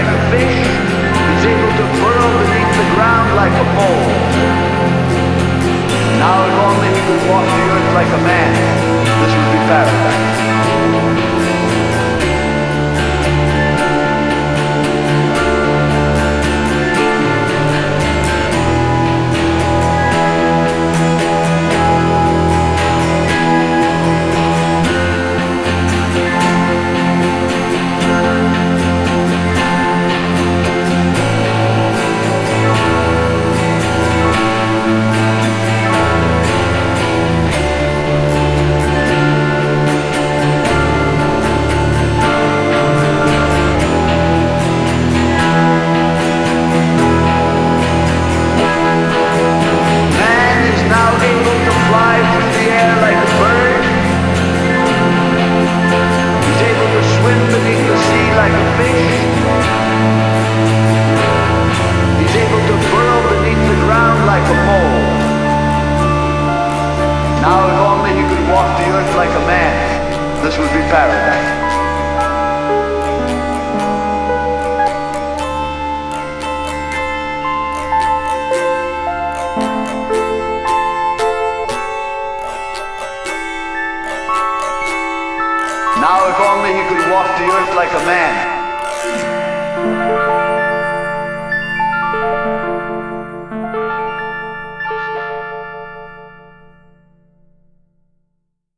like a fish. He's able to burrow beneath the ground like a mole. Now if only he could walk the earth like a man, this would be paradise. Like a man, this would be paradise. Now if only he could walk the earth like a man.